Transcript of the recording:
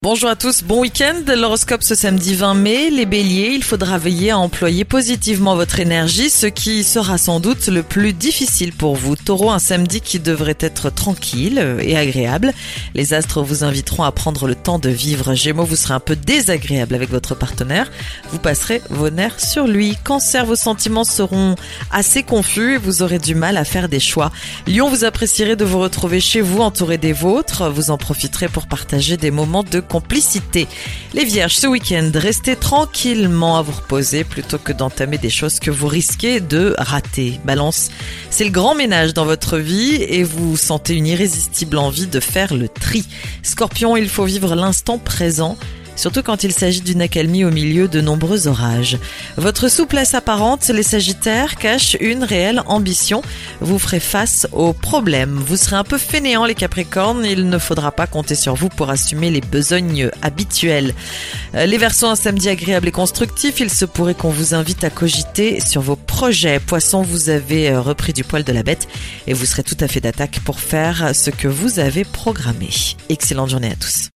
Bonjour à tous, bon week-end. L'horoscope ce samedi 20 mai. Les béliers, il faudra veiller à employer positivement votre énergie, ce qui sera sans doute le plus difficile pour vous. Taureau, un samedi qui devrait être tranquille et agréable. Les astres vous inviteront à prendre le temps de vivre. Gémeaux, vous serez un peu désagréable avec votre partenaire. Vous passerez vos nerfs sur lui. Cancer, vos sentiments seront assez confus et vous aurez du mal à faire des choix. Lion, vous apprécierez de vous retrouver chez vous entouré des vôtres. Vous en profiterez pour partager des moments de complicité. Les vierges, ce week-end, restez tranquillement à vous reposer plutôt que d'entamer des choses que vous risquez de rater. Balance, c'est le grand ménage dans votre vie et vous sentez une irrésistible envie de faire le tri. Scorpion, il faut vivre l'instant présent, surtout quand il s'agit d'une accalmie au milieu de nombreux orages. Votre souplesse apparente, les sagittaires, cache une réelle ambition. Vous ferez face aux problèmes. Vous serez un peu fainéants les capricornes, il ne faudra pas compter sur vous pour assumer les besognes habituelles. Les verseaux, un samedi agréable et constructif, il se pourrait qu'on vous invite à cogiter sur vos projets. Poissons, vous avez repris du poil de la bête et vous serez tout à fait d'attaque pour faire ce que vous avez programmé. Excellente journée à tous.